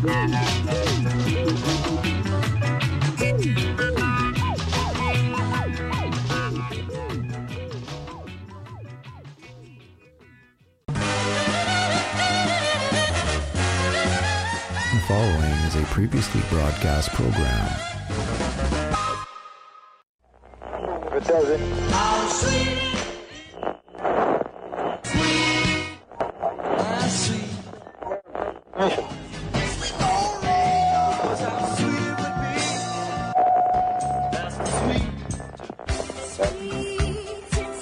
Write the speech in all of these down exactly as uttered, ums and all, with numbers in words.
The following is a previously broadcast program. It doesn't. How sweet, sweet, how sweet. Mission. How sweet it would be. That's sweet. Sweet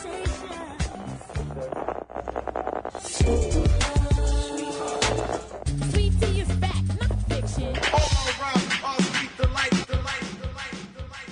sensation. Sweet tea is fact, not fiction. All around, all sweet delight, delight, delight, delight,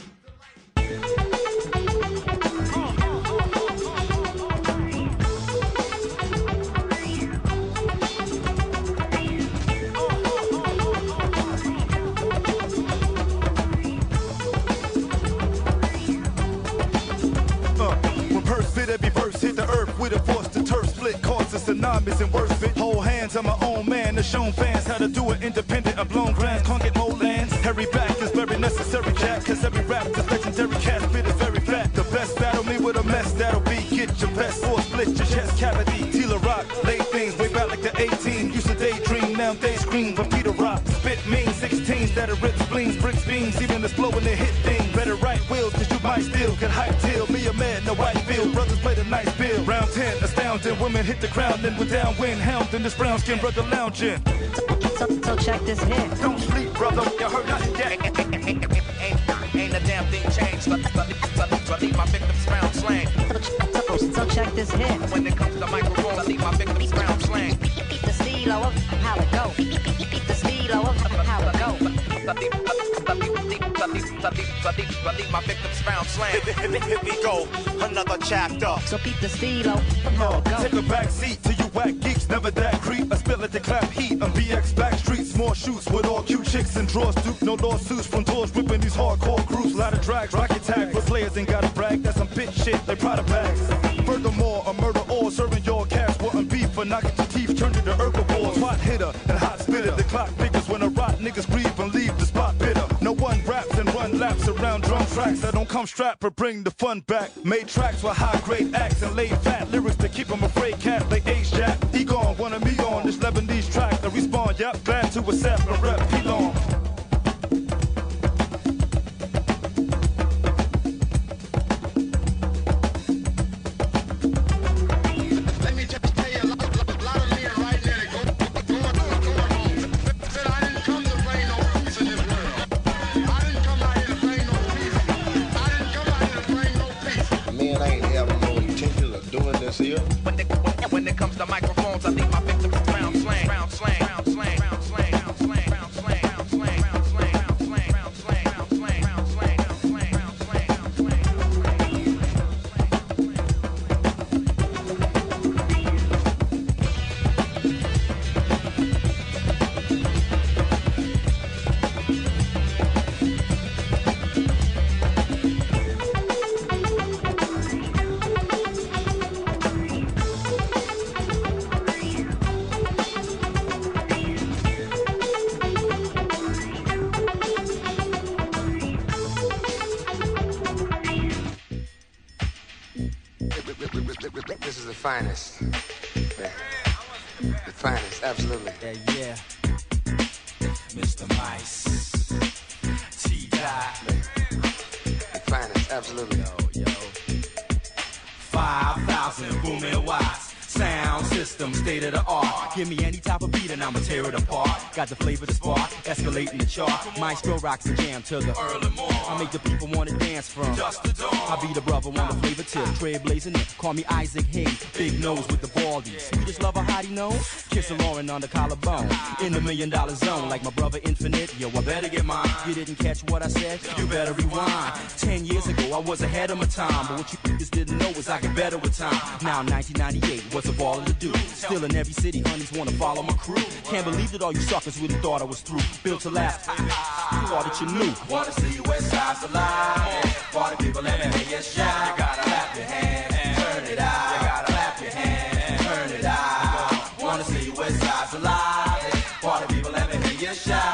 Uh, when purse fit, every verse hit the earth with a force to turf split, cause it's tsunamis and worse fit. Hold hands, I'm my own man, to shown fans how to do it independent of blown grants. Can't get more lands. Harry back is very necessary, Jack, cause every rap is legendary. Cat spit is very flat. The best battle me with a mess that'll be. Get your best or split your chest cavity. Tila Rock, lay things way back like the eighteen. Used to daydream, now they scream for Peter Rock. Spit mean sixteens that'll rip spleens, bricks, beams, even exploding the hit thing. Better right wheels, cause you might still get hype till me a man, no white field. Brothers play the nice bill. Round ten, astounding. Women hit the ground, then we're downwind. Hound in this brown skin brother lounging. So, so check this hit. Don't sleep, brother, you heard nothing yet. Ain't, ain't, ain't, ain't, ain't a damn thing changed. So, so, so, so I leave my victims round slang. So, so, so check this hit. When it comes to microphones, I leave my victims round slang. Beat the stilo of how it go. Beat the stilo of how it go. I leave, I leave, I leave, I leave, I leave, I leave, I leave my victims round slang. Here, here, here we go, another chapter. So beat the stilo of how it Take go. a back seat to you whack geeks, never that creep. I spill at the clap heat on B X back streets. More shoots with all cute chicks and draws. Duke, no lawsuits from doors, ripping these hardcore groups. Lot of drags, rocket tag, but players ain't gotta brag. That's some bitch shit, they proud of bags. Furthermore, a murder or serving your cats. Wanting beef for knocking your teeth, turned into herbivores. Hot hitter and hot spitter. The clock figures when a rot niggas grieve and leave the spot bitter. No one raps and run laps around drum tracks that don't come strapped but bring the fun back. Made tracks with high grade acts and laid fat lyrics to keep them afraid cat. They age jack, he gone, one of me on this Lebanese track. The respawn, yep, glad to accept and rep, he long. Let me just tell you, a lot, lot, lot of men right now, they go, going, going home. Said I didn't come to bring no peace in this world. I didn't come out here to bring no peace. I didn't come out here to bring no peace. Man, I ain't having no intention of doing this here. When it, when, when it comes to microphones, I leave my victims round slang, round slang, round slang, round slang, round slang, round slang, round slang, round slang, round slang, round slang, round slang, round slang, round slang, round slang, round slang, This is the finest. Yeah. The finest, absolutely. Yeah, yeah. Mister Mice. T-Dot. The finest, absolutely. Yo, yo. five thousand booming watts. Sound system, state of the art. Give me any type of beat and I'ma tear it apart. Got the flavor to spark, escalating the chart. Maestro rocks the jam to the early morning. I make the people wanna dance from just the dawn. I be the brother, want the flavor tip. Trailblazing it, call me Isaac Hayes. Big nose with the baldy. Sweetest lover, hottie nose. Kissing Lauren on the collarbone. In the million dollar zone, like my brother Infinite. Yo, I better get mine. You didn't catch what I said? You better rewind. Ten years ago, I was ahead of my time. But what you niggas didn't know is I get better with time. Now nineteen ninety-eight, what's a baller to do? Still in every city, honeys wanna follow my crew. Can't believe that all you suckers really thought I was through. Built to last, thought that you knew. Wanna see you West Side's alive. Party people, let me hear you shout. You gotta clap your hands, turn it out. You gotta clap your hands, turn it out. Wanna see you West Side's alive. Party people, let me hear you shout.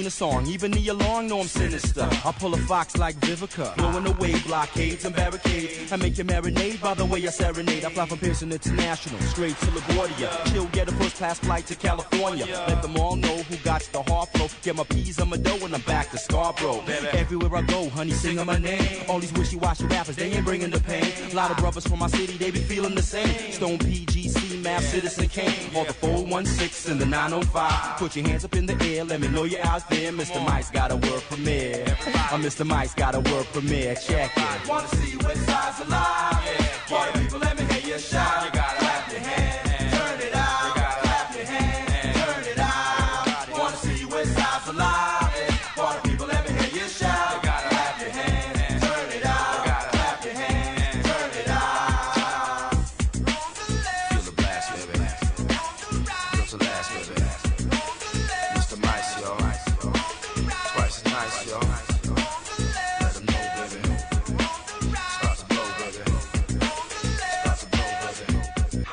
a song, even the alarm know I'm sinister. I pull a fox like Vivica, blowing away blockades and barricades. I make you marinate by the way I serenade. I fly from Pearson International, straight to LaGuardia. Chill, get a first class flight to California. Let them all know who got the hard flow. Get my peas on my dough and I'm back to Scarborough. Everywhere I go, honey, singing my name. All these wishy-washy rappers, they ain't bringing the pain. A lot of brothers from my city, they be feeling the same. Stone P G C, Math, Citizen Kane. All the four one six and the nine oh five. Put your hands up in the air, let me know you're out there. Mister Mike's got a word premiere. Uh, Mister Mike's got a word premiere. Check it. Wanna see West Side's alive? Yeah. Party people, let me hear you shout. You gotta clap your hands, turn it out. You gotta clap your hands, turn it out. Wanna see West Side's alive? Yeah. Party people, let me hear you shout. You gotta clap your hands, turn it out. You gotta clap your hands, turn it out. Feel the blast, baby. Feel the last, baby. Mister Mice, yo. Twice as nice, yo. Let them know, baby. Start to blow, baby. Start to blow, baby.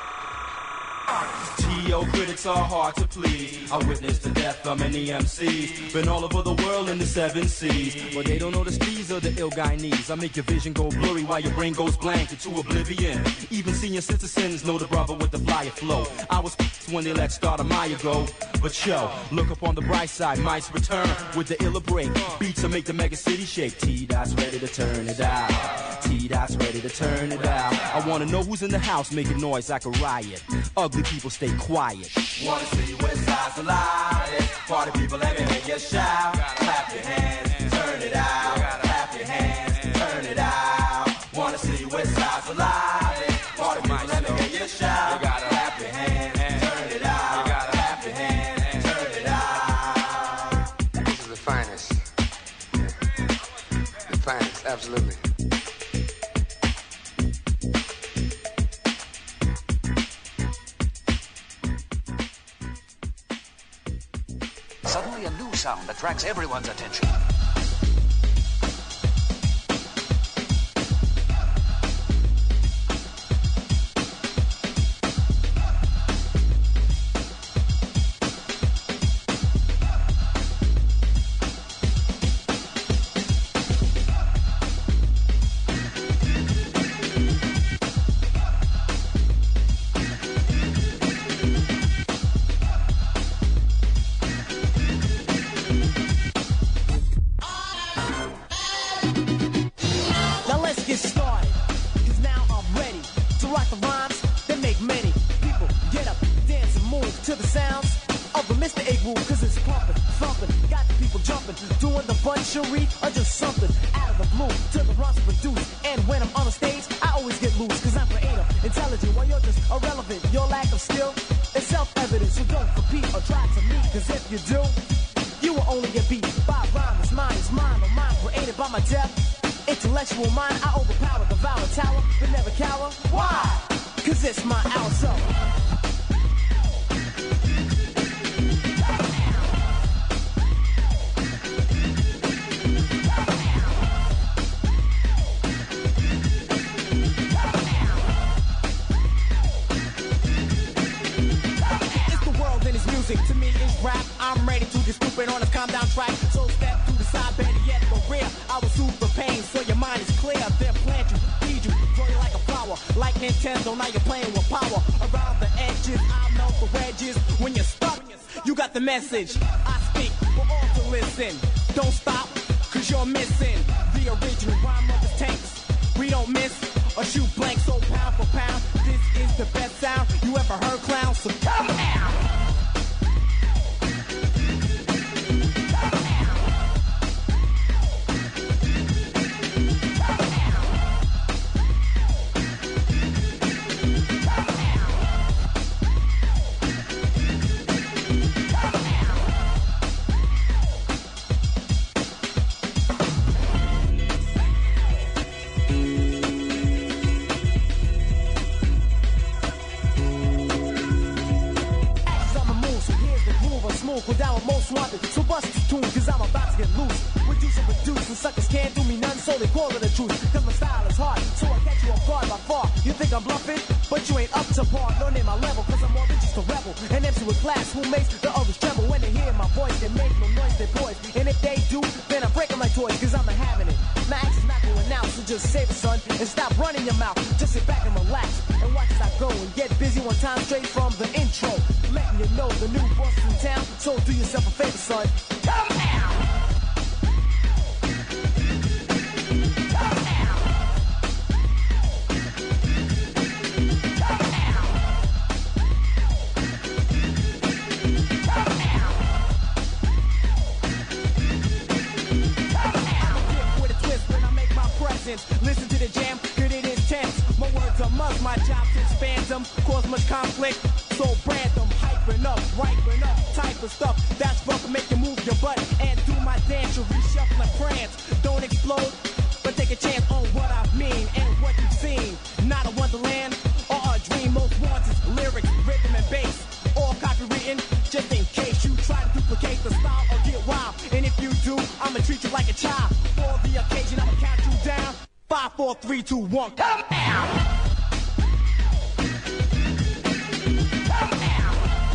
T O critics are hard to please. I witnessed the death of many M Cs. Been all over the world in the seven seas. But they don't know the steez or the ill guy needs. I make your vision go blurry while your brain goes blank into oblivion. Even senior citizens know the brother with the flyer flow. I was when they let start a mile ago. But yo, look up on the bright side, Mice return with the illa break. Beats to make the mega city shake. T-Dot's ready to turn it out. T-Dot's ready to turn it out. I wanna know who's in the house making noise like a riot. Ugly people stay quiet. Wanna see West Side's alive? Yeah. Party people, let me hear you shout. Clap your hands, turn it out. Clap your hands, turn it out. Wanna see West Side's alive? Yeah. Party people, let me hear you shout. Clap your hands, turn it out. Clap your hands, turn it out. This is the finest. The finest, absolutely. Suddenly a new sound attracts everyone's attention. Or just something out of the blue to the rhymes produce. And when I'm on the stage, I always get loose. Cause I'm creative, intelligent, while you're just irrelevant. Your lack of skill is self-evident. So don't compete or try to meet. Cause if you do, you will only get beat by rhyme. It's mine, it's mine, or mine created by my depth. Intellectual mind, I overpower, devour a tower, but never cower. Why? Cause it's my hour, so to me is rap. I'm ready to get stupid on a calm down track. So step to the side, better yet the rear. I will super pain so your mind is clear. Then plant you, feed you, grow you like a flower. Like Nintendo, now you're playing with power. Around the edges, I melt the wedges. When you're stuck, you got the message. I speak for all to listen. Don't stop, cause you're missing the original rhyme of the tanks. We don't miss or shoot blank, so pound for pound. This is the best sound you ever heard, clown. So come out. Go down with most wanted. So bust this tune, cause I'm about to get loose. Reduce and reduce, and suckers can't do me none, so they call it a truth. Cause my style is hard, so I catch you off guard by far. You think I'm bluffing? But you ain't up to par. No name my level, cause I'm more than just a rebel. An M C with class who makes the others tremble. When they hear my voice, they make no noise, they poise. And if they do, then I break them like toys, cause I'm a having it. My axe is not going out, so just save it, son. And stop running your mouth, just sit back and relax. And watch as I go and get busy one time straight from the intro. Letting you know the new boss in town, so do yourself a favor, son. Come out! Come out! Come out! Come out! Come out! I'm a kid with a twist when I make my presence. Listen to the jam, good it is tense. My words are must, my job to expand them. Cause much conflict, so brand them. Hyping up, ripen up, type of stuff. That's rough to make you move your butt. And do my dance, you reshuffle and prance. Don't explode, but take a chance on what I mean and what you've seen. Not a wonderland or a dream. Most wants is lyrics, rhythm and bass. All copywritten, just in case you try to duplicate the style or get wild. And if you do, I'ma treat you like a child. For the occasion, I'ma count you down. Five, four, three, two, one, come out! Come out!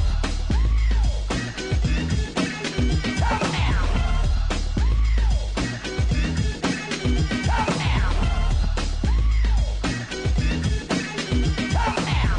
Come out! Come out! Come out!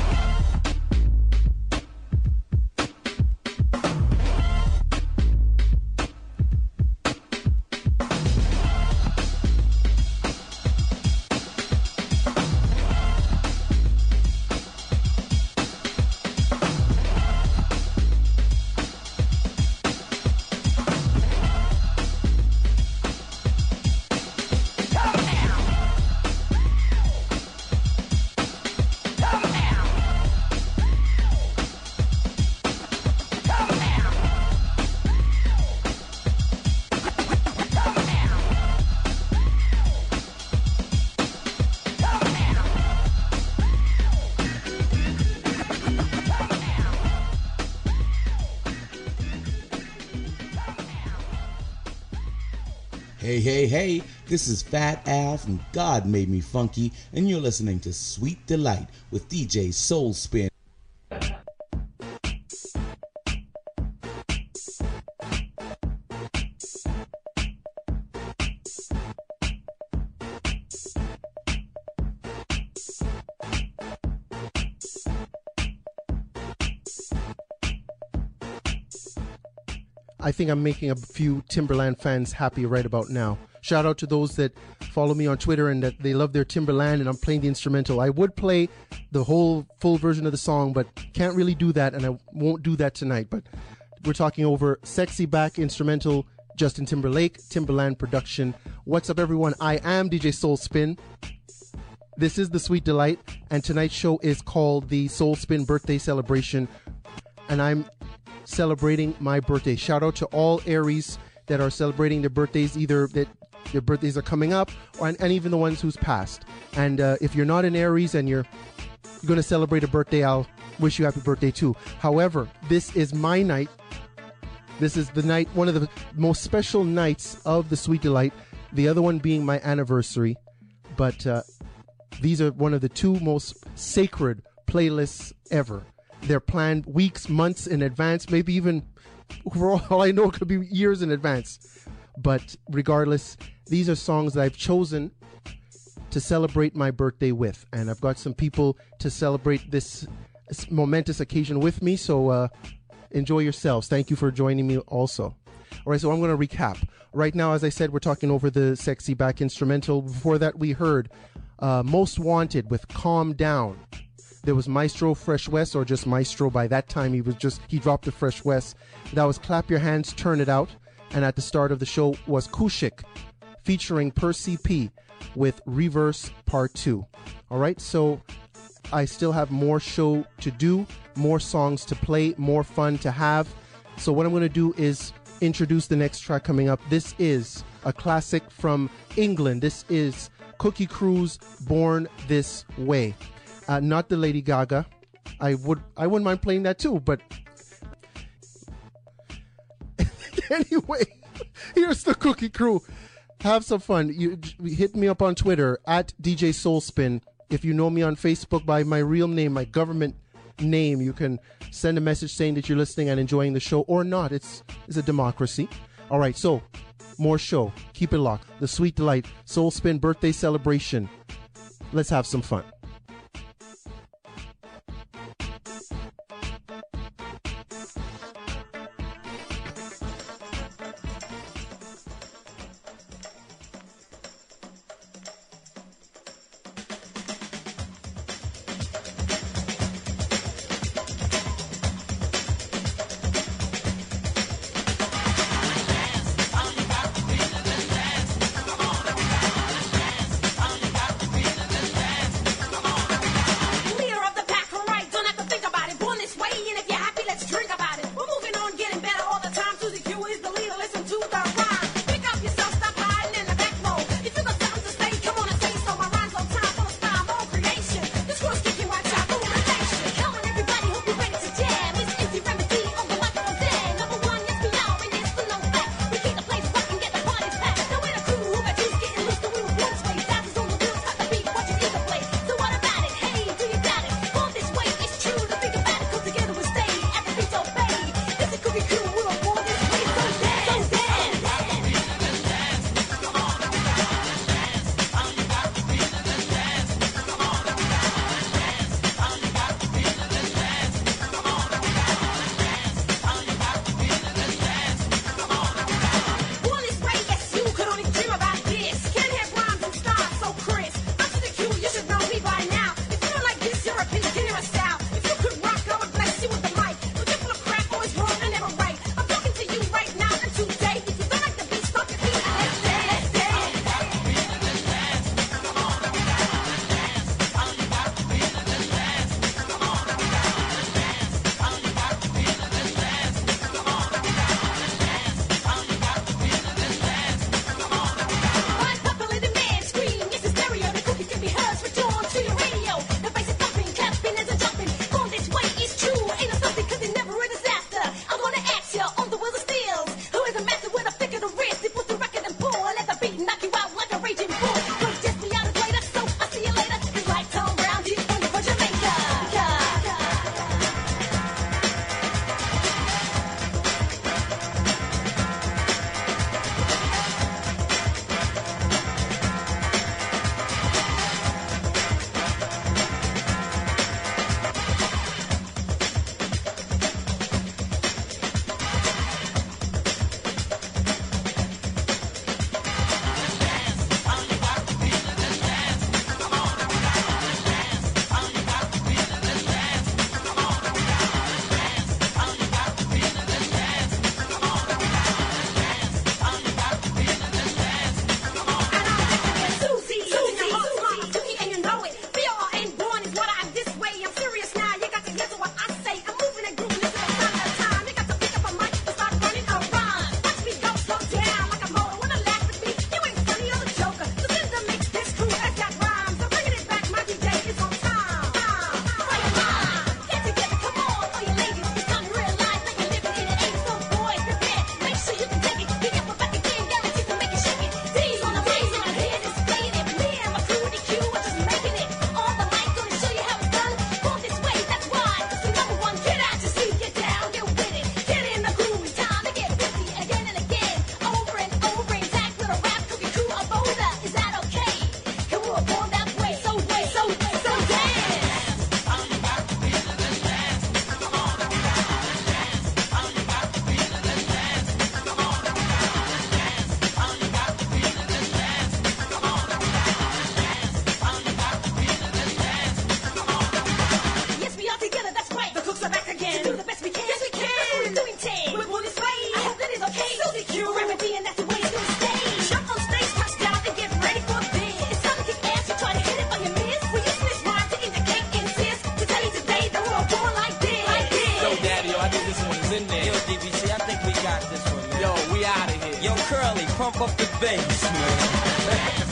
Hey, hey, hey, this is Fat Al from God Made Me Funky, and you're listening to Sweet Delight with D J Soul Spin. I think I'm making a few Timberland fans happy right about now. Shout out to those that follow me on Twitter and that they love their Timberland, and I'm playing the instrumental. I would play the whole full version of the song, but can't really do that, and I won't do that tonight. But we're talking over Sexy Back instrumental, Justin Timberlake, Timberland production. What's up, everyone? I am D J Soul Spin. This is the Sweet Delight, and tonight's show is called the Soul Spin Birthday Celebration, and I'm celebrating my birthday. Shout out to all Aries that are celebrating their birthdays, either that their birthdays are coming up, or and, and even the ones who's passed. And uh, if you're not an Aries and you're going to celebrate a birthday, I'll wish you happy birthday too. However, this is my night. This is the night, one of the most special nights of the Sweet Delight, the other one being my anniversary. But uh, these are one of the two most sacred playlists ever. They're planned weeks, months in advance, maybe even, for all I know, it could be years in advance. But regardless, these are songs that I've chosen to celebrate my birthday with. And I've got some people to celebrate this momentous occasion with me, so uh, enjoy yourselves. Thank you for joining me also. All right, so I'm going to recap. Right now, as I said, we're talking over the Sexy Back instrumental. Before that, we heard uh, Most Wanted with Calm Down. There was Maestro Fresh West, or just Maestro. By that time, he was just, he dropped the Fresh West. That was Clap Your Hands, Turn It Out. And at the start of the show was Kushik, featuring Percy P with Reverse Part two. All right, so I still have more show to do, more songs to play, more fun to have. So what I'm going to do is introduce the next track coming up. This is a classic from England. This is Cookie Crew's Born This Way. Uh, not the Lady Gaga. I would I wouldn't mind playing that too, but Anyway, here's the Cookie Crew. Have some fun. You hit me up on Twitter at D J Soulspin. If you know me on Facebook by my real name, my government name, you can send a message saying that you're listening and enjoying the show or not. It's it's a democracy. All right, so more show. Keep it locked. The Sweet Delight Soulspin birthday celebration. Let's have some fun. Curly, pump up the bass, man.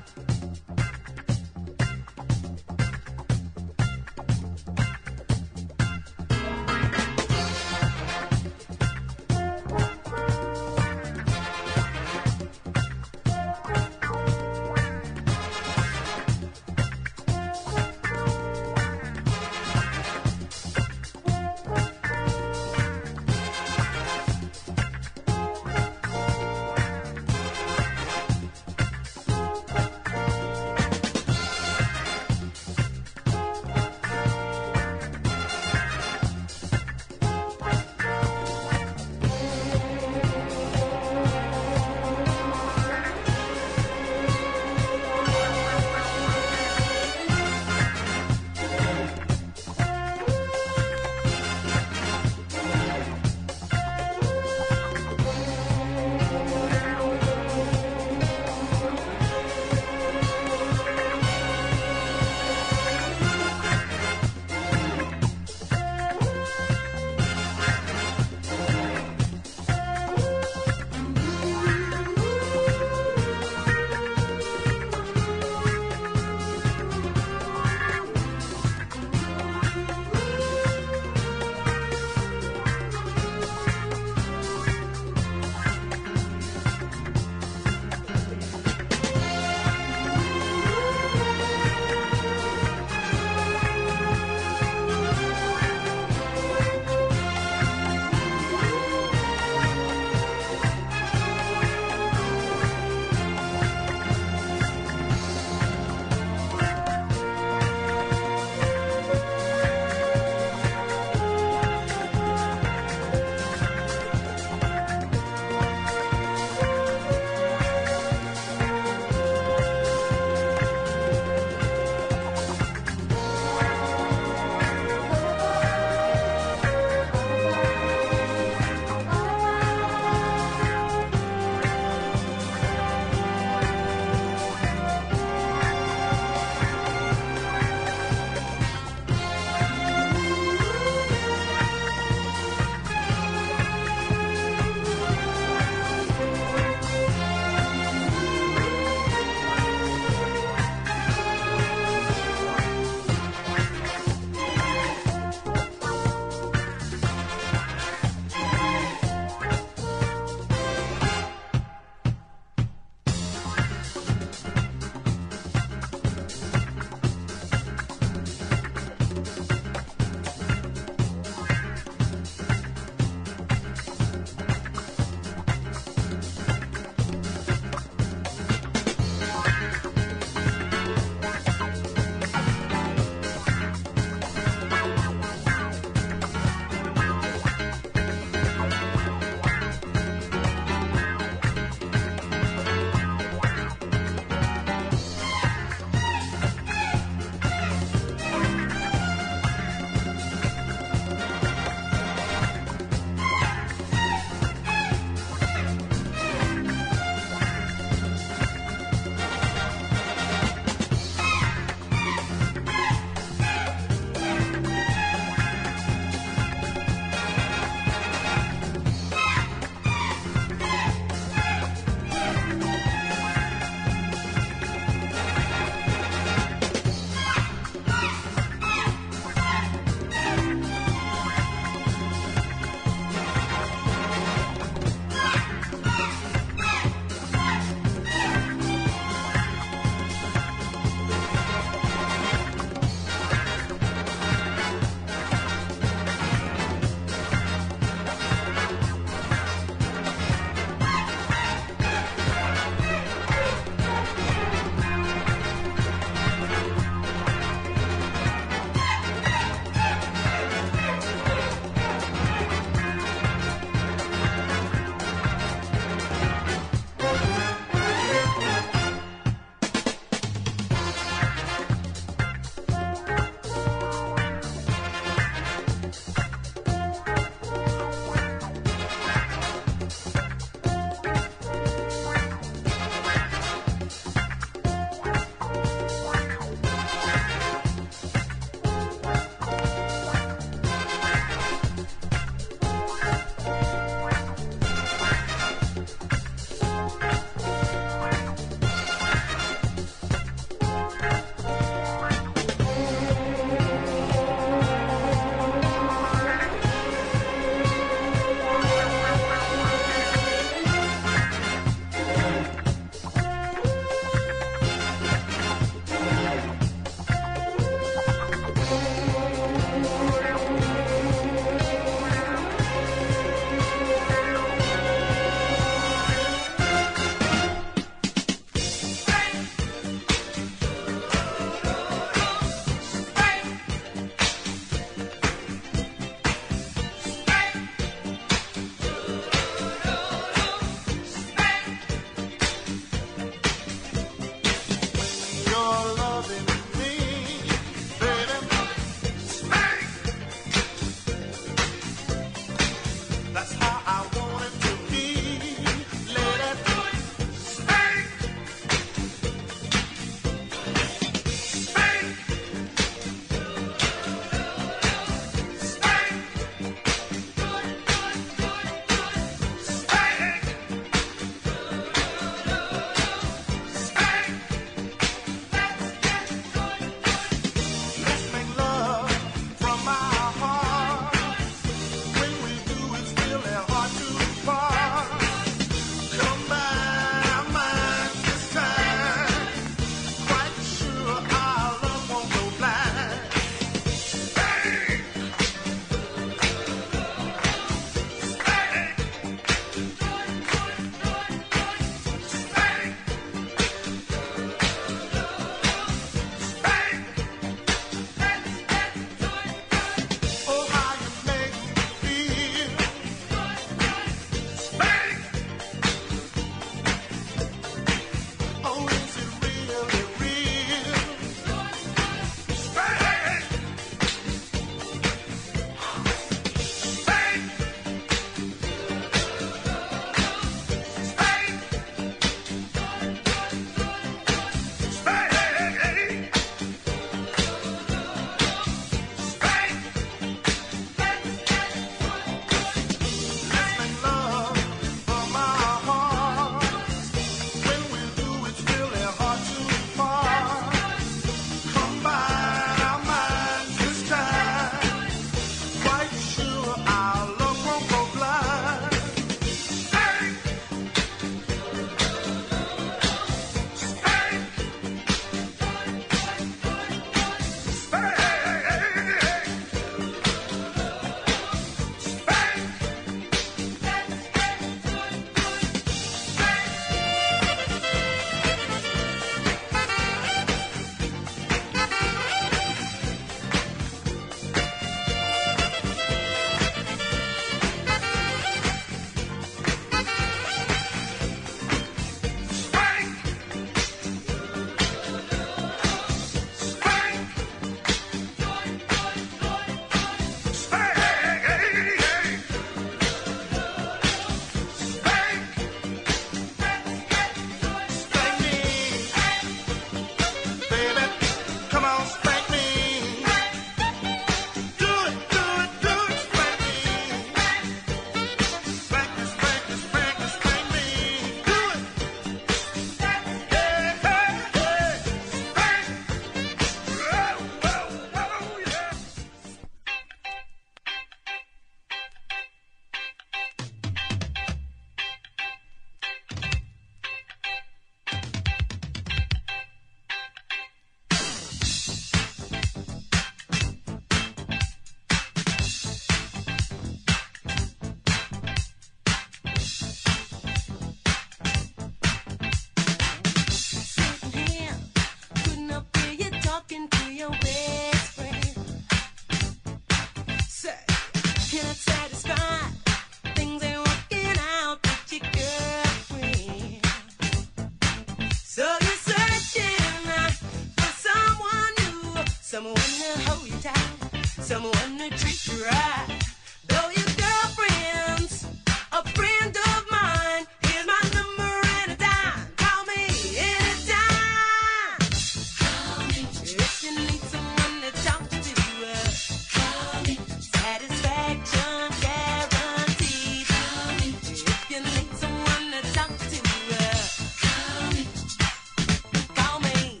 gonna treat you right. Though your girlfriend's a friend of mine, here's my number and a dime. Call me anytime. Call me if you need someone to talk to. Uh, call me satisfaction guaranteed. Call me if you need someone to talk to. Uh, call me. Call me.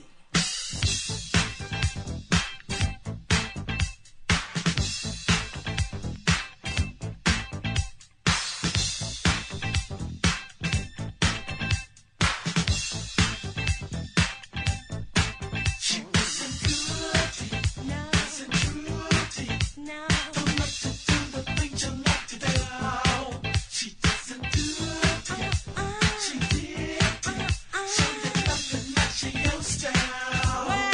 She wasn't cruelty, no, wasn't cruelty, no. Don't like to do the things you like to do. She doesn't do it, she did it. She did nothing like she used to. Well,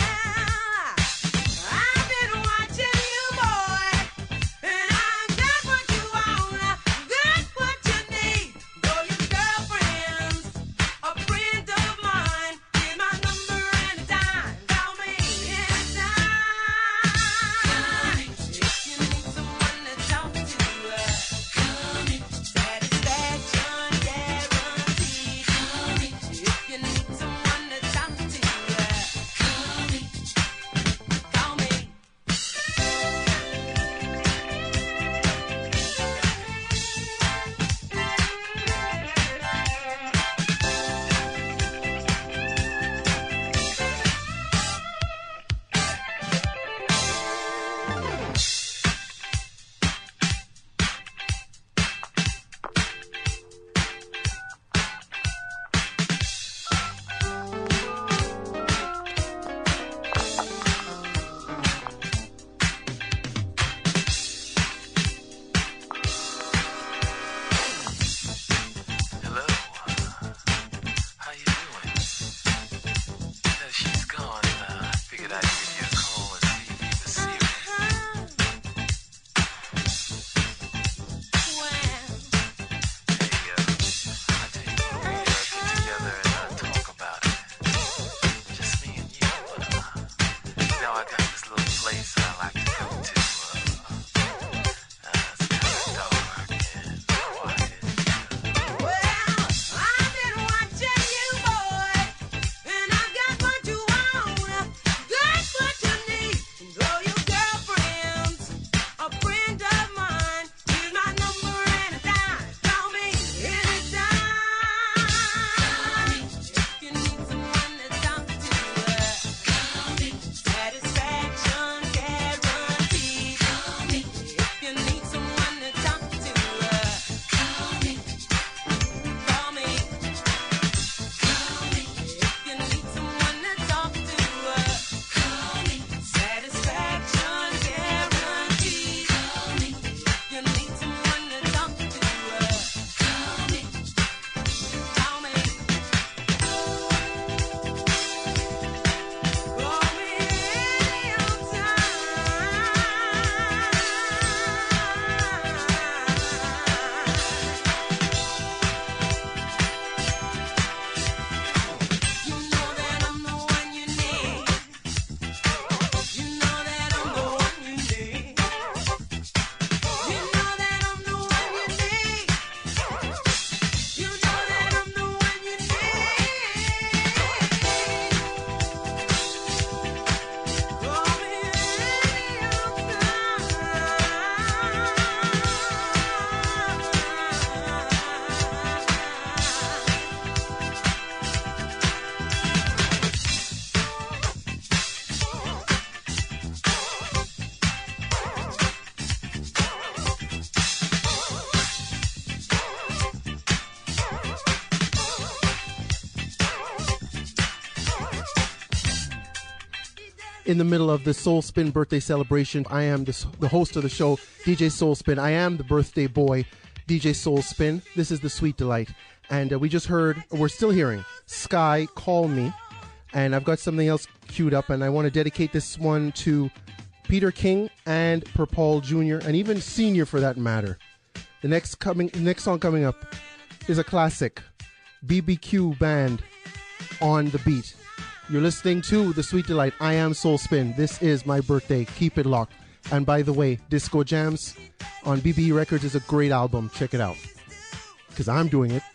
I've been watching you, boy, and I've got what you want, got what you need. Though your girlfriend's a friend of mine, here's my number and a dime. Call me anytime. If you need someone to talk to, uh, call me. Satisfaction guaranteed. Call me. If you need someone to talk to, uh, call me. Call me. Hello. How you doing? No, she's gone. Uh, I figured I'd give you a call and see if you were serious. Hey, uh, I tell you what, we uh, get together and uh, talk about it. Just me and you. Uh, you know, I got this little place I like to go to. Uh, uh, it's kind of dark and quiet. Well, I've been watching you, boy, and I've got what you want, got what you need. Though your girlfriend's a friend of mine, here's my number and a dime. Call me anytime. If you need someone to talk to, uh, call me. Satisfaction guaranteed. Call me. If you need someone to talk to, uh, call me. Call me. Call me. If you need someone to talk to, uh, call me. Satisfaction guaranteed. Call me. If you need someone to talk to, uh, call me. Call me. Call me You know that I'm the one you need. You know that I'm the one you need. You know that I'm the one you need. You know that I'm the one you need. Call me In the middle of the Soul Spin birthday celebration, I am the, the host of the show, D J Soul Spin. I am the birthday boy, D J Soul Spin. This is the Sweet Delight. And uh, we just heard, we're still hearing, Sky, Call Me. And I've got something else queued up, and I want to dedicate this one to Peter King and Per Paul Junior, and even Senior for that matter. The next coming, next song coming up is a classic, B B Q Band, On the Beat. You're listening to The Sweet Delight. I am Soul Spin. This is my birthday. Keep it locked. And by the way, Disco Jams on B B E Records is a great album. Check it out. Because I'm doing it.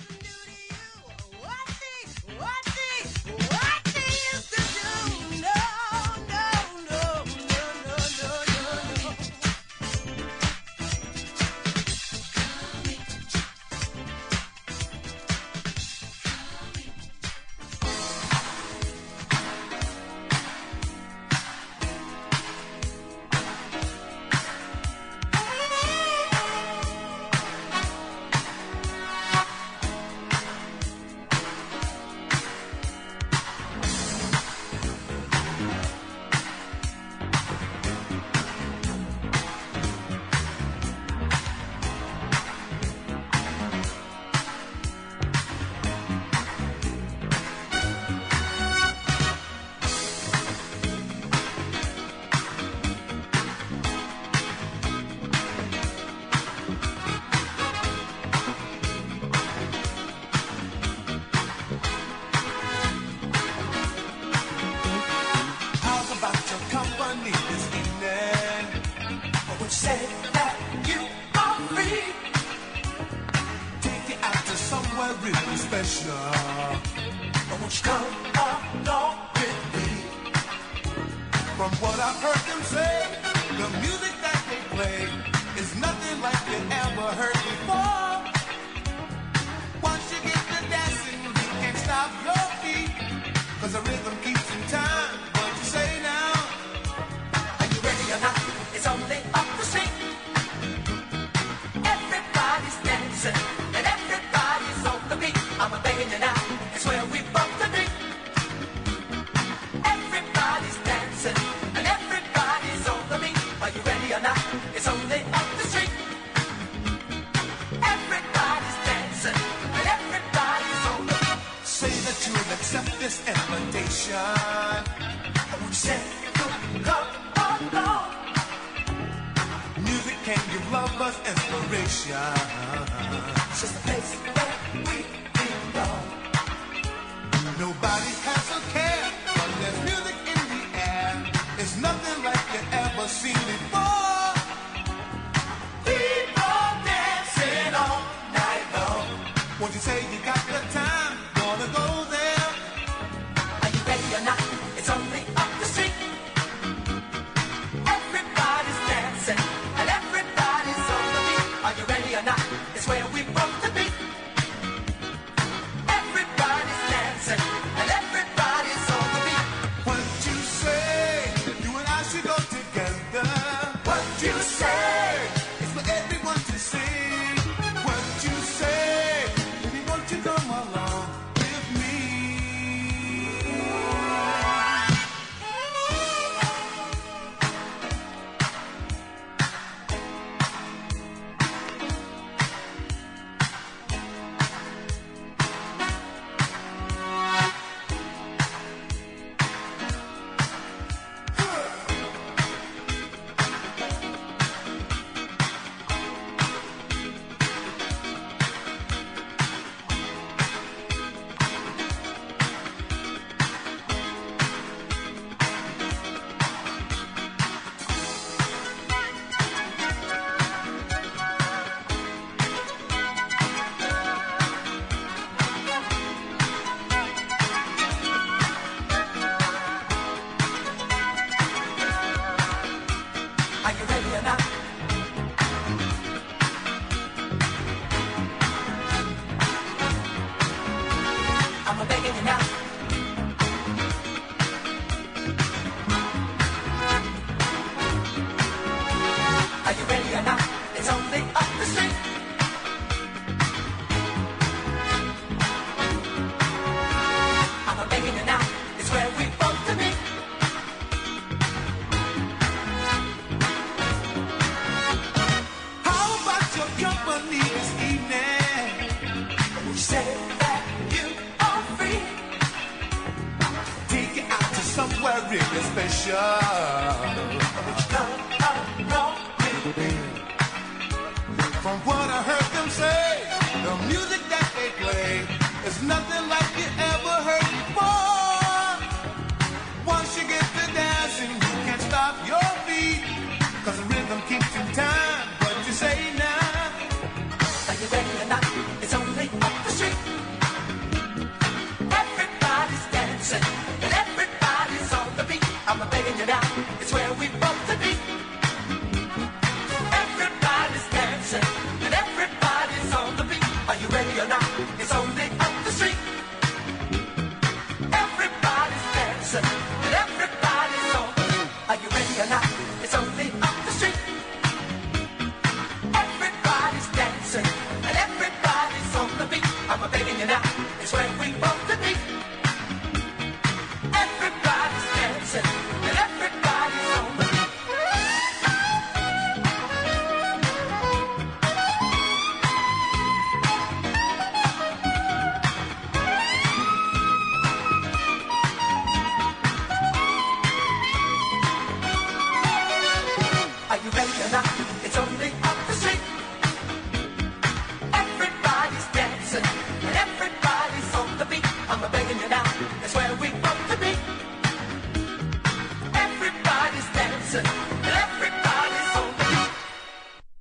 Cause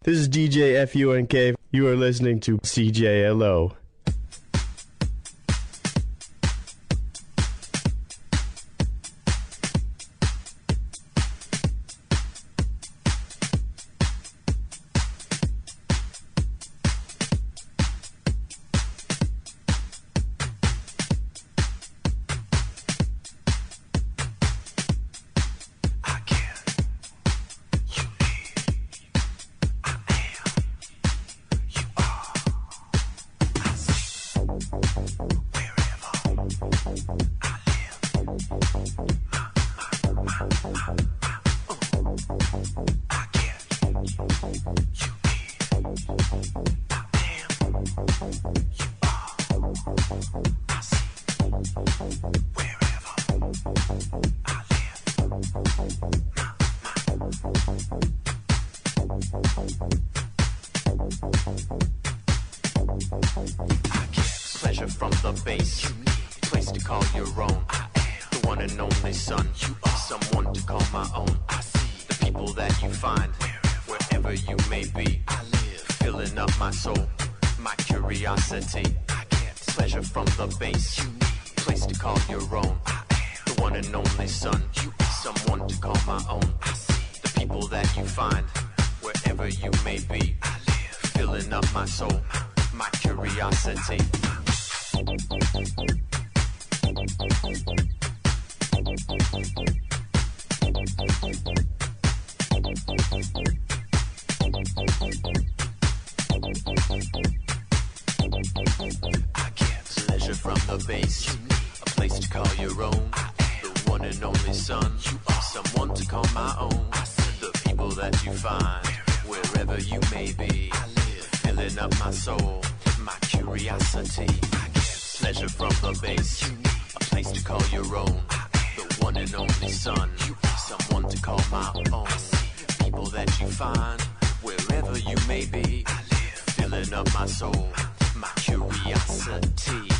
This is D J F U N K. You are listening to C J L O. Pleasure from the base, place to call your own. The one and only son, someone to call my own. The people that you find, wherever you may be, filling up my soul, my curiosity. Pleasure from the base, place to call your own. The one and only son, someone to call my own. The people that you find, wherever you may be, filling up my soul, my curiosity. I get pleasure from the base, a place to call your own. The one and only son, someone to call my own. The people that you find, wherever you may be, filling up my soul, my curiosity. Pleasure from the base, a place to call your own. The one and only son, someone to call my own. People that you find, wherever you may be, filling up my soul, my curiosity.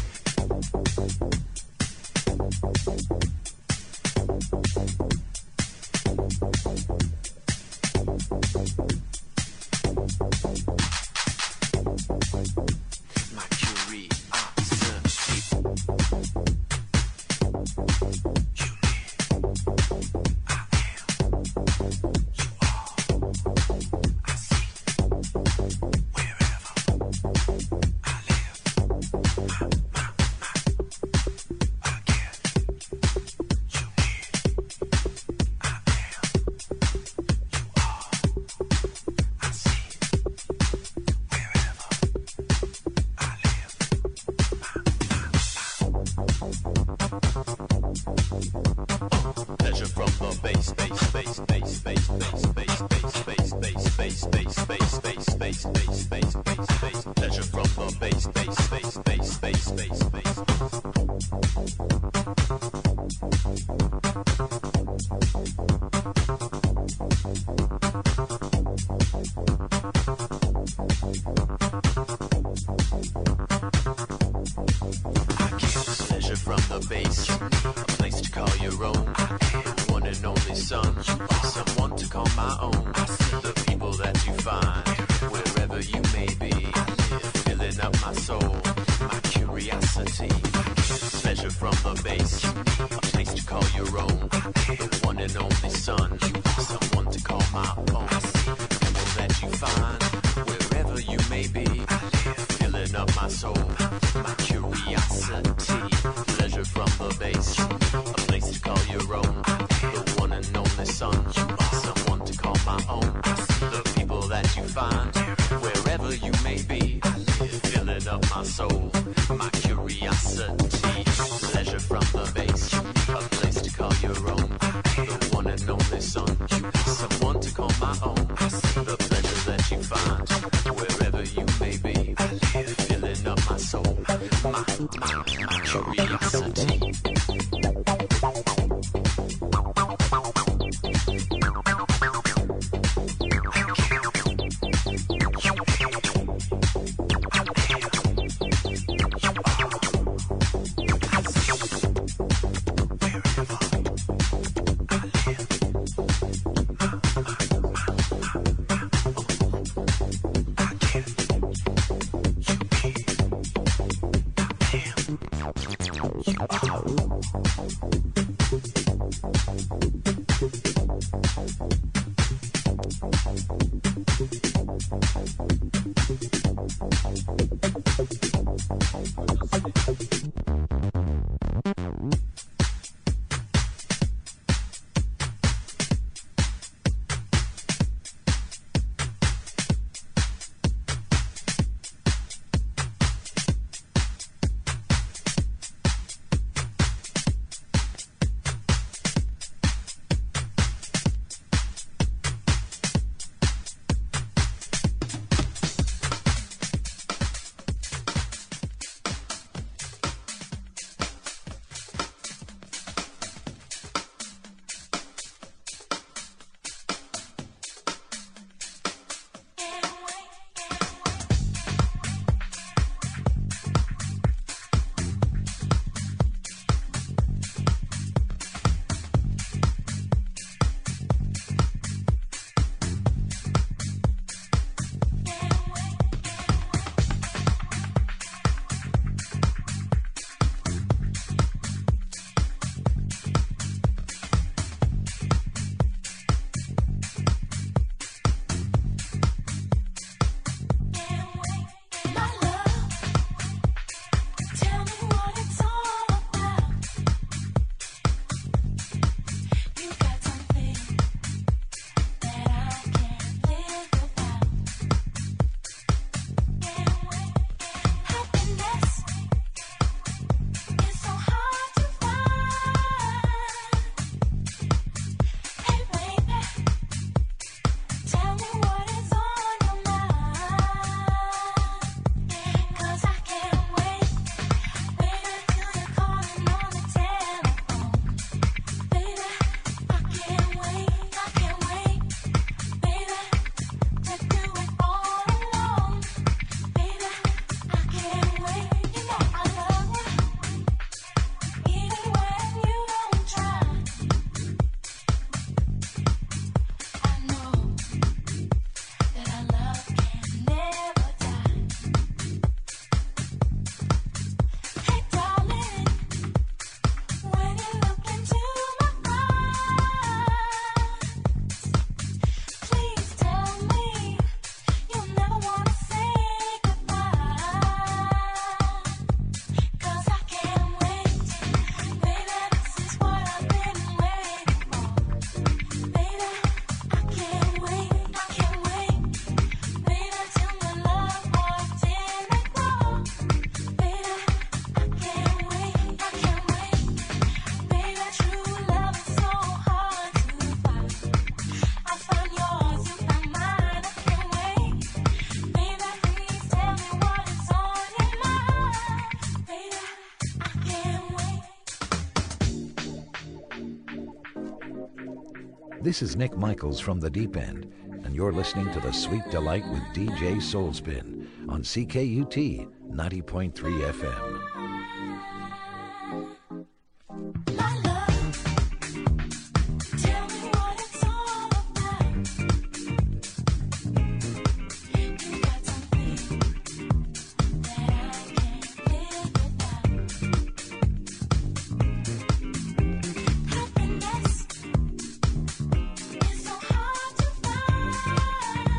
This is Nick Michaels from the Deep End, and you're listening to The Sweet Delight with D J Soulspin on C K U T ninety point three F M.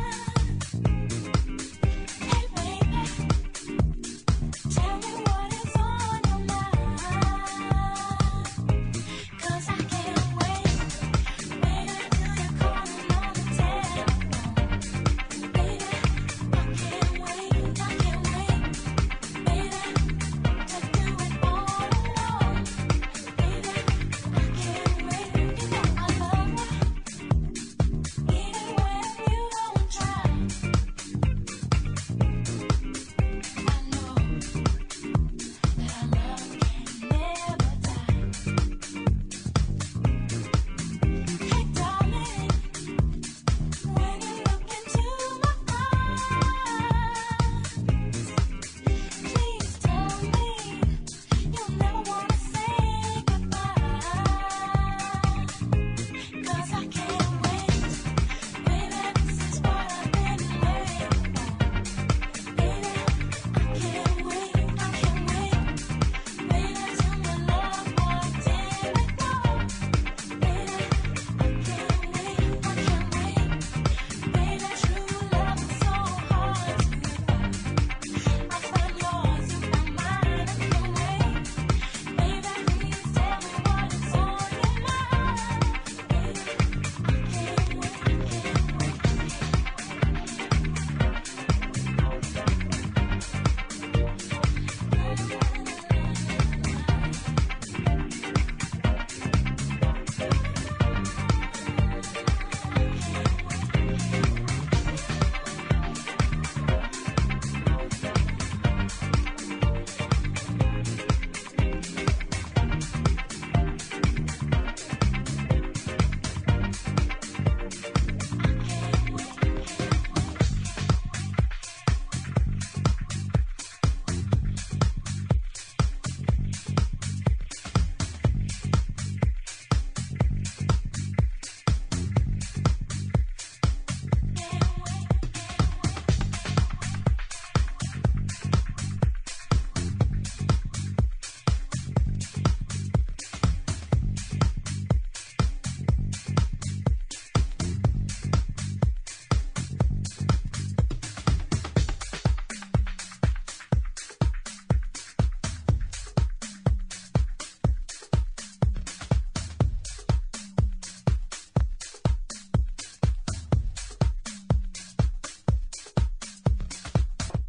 Tell me what it's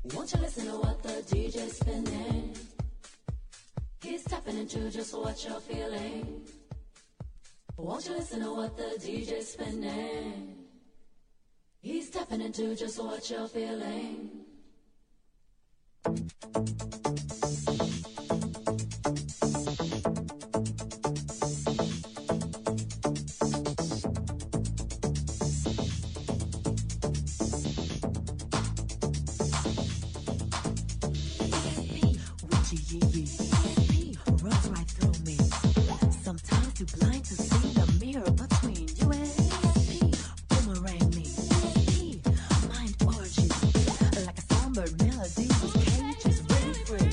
Won't you listen to what the D J's spinning? He's tapping into just what you're feeling. Won't you listen to what the D J's spinning? He's tapping into just what you're feeling. Runs right through me. Sometimes too blind to see the mirror between you and me. Boomerang me. Mind orgy. Like a songbird melody with cages really free.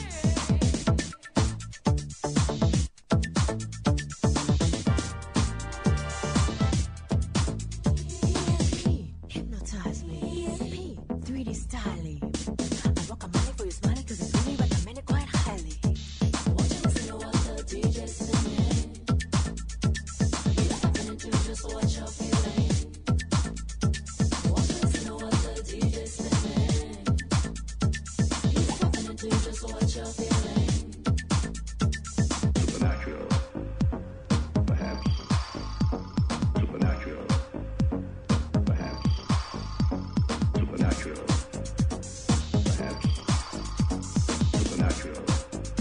Hypnotize me. three D styling. I rock a mic for your smiley cause it's really recommended quite highly. Won't you listen to what the D J's spinning? He's tapping into just what you're feeling. Won't you listen to what the D J's spinning? He's tapping into just what you're feeling. Supernatural, perhaps. Supernatural, perhaps. Supernatural, perhaps. Supernatural.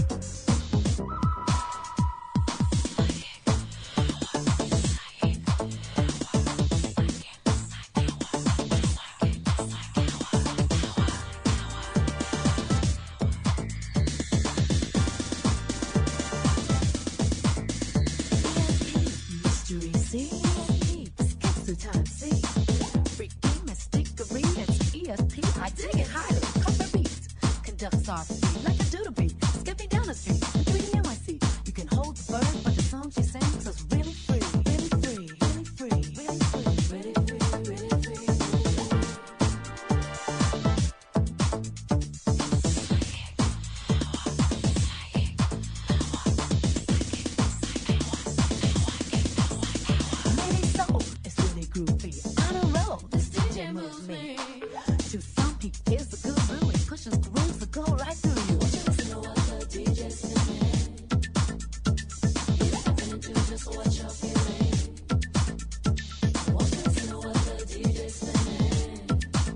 Mystery C. Skips through time C. Freaky, mysticery, that's E S P. I dig it highly. Cover beat. Conducts R P like a doodle beat. Skipping down the street. Reading N Y C. You can hold the bird, but the song she sings is really free. Really free. Really free. Really free. Really free. Really free. Maybe so. It's really groovy. On a roll, this D J moves me. To some people, here's the guru and pushes grooves to go right through you. Won't you listen to what the D J's spinning? He's tapping into just what you're feeling. Won't you listen to what the D J's spinning?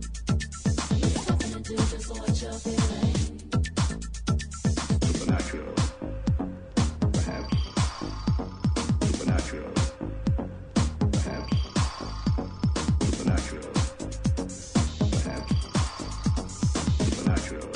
He's tapping into just what you're feeling. Supernatural, perhaps. Supernatural, perhaps. Supernatural, perhaps. Supernatural.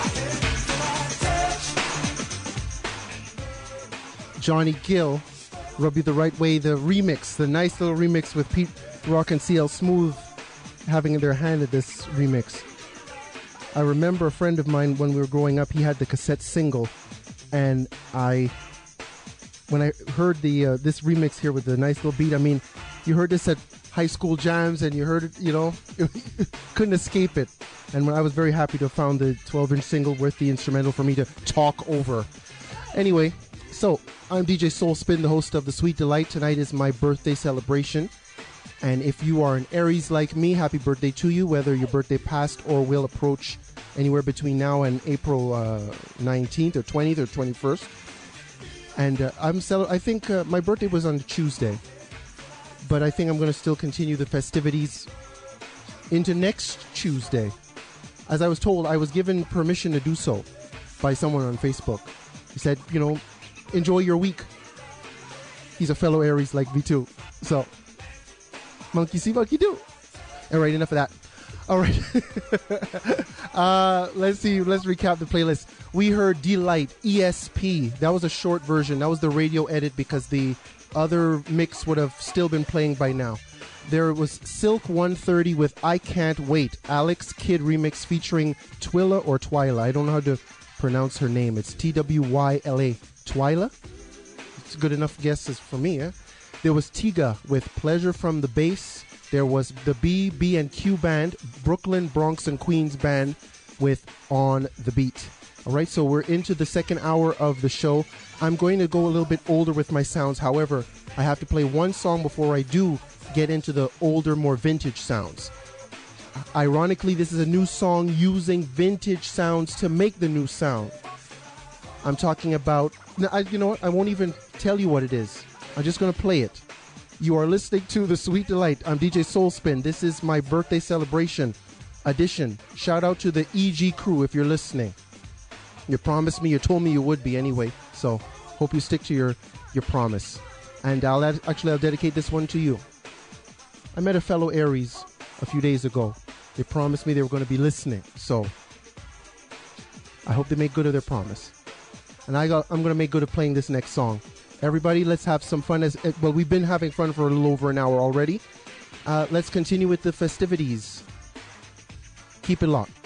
Johnny Gill Rub You the Right Way, the remix, the nice little remix with Pete Rock and C L Smooth having in their hand at this remix. I remember a friend of mine when we were growing up, he had the cassette single, and I, when I heard the uh, this remix here with the nice little beat, I mean, you heard this at high school jams and you heard it, you know, couldn't escape it. And when I was very happy to have found the twelve-inch single worth the instrumental for me to talk over. Anyway, so I'm D J Soul Spin, the host of The Sweet Delight. Tonight is my birthday celebration. And if you are an Aries like me, happy birthday to you, whether your birthday passed or will approach anywhere between now and April uh, nineteenth or twentieth or twenty-first. And uh, I'm cel- I think uh, my birthday was on Tuesday, but I think I'm going to still continue the festivities into next Tuesday. As I was told, I was given permission to do so by someone on Facebook. He said, you know, enjoy your week. He's a fellow Aries like me too. So, monkey see, monkey do. All right, enough of that. All right. uh, let's see. Let's recap the playlist. We heard Delight, E S P. That was a short version. That was the radio edit because the other mix would have still been playing by now. There was Silk one thirty with I Can't Wait. Alex Kidd remix featuring Twila or Twyla. I don't know how to pronounce her name. It's T W Y L A. Twyla? It's a good enough guess as for me, eh? There was Tiga with Pleasure from the Bass. There was the B, B and Q band, Brooklyn, Bronx, and Queens band with On the Beat. All right, so we're into the second hour of the show. I'm going to go a little bit older with my sounds. However, I have to play one song before I do get into the older, more vintage sounds. Ironically, this is a new song using vintage sounds to make the new sound. I'm talking about, I, you know what, I won't even tell you what it is. I'm just going to play it. You are listening to The Sweet Delight. I'm D J Soul Spin. This is my birthday celebration edition. Shout out to the E G crew if you're listening. You promised me, you told me you would be anyway. So hope you stick to your, your promise. And I'll add, actually, I'll dedicate this one to you. I met a fellow Aries a few days ago. They promised me they were going to be listening. So I hope they make good of their promise. And I got, I'm going to make good of playing this next song. Everybody, let's have some fun. As well, we've been having fun for a little over an hour already. Uh, let's continue with the festivities. Keep it locked.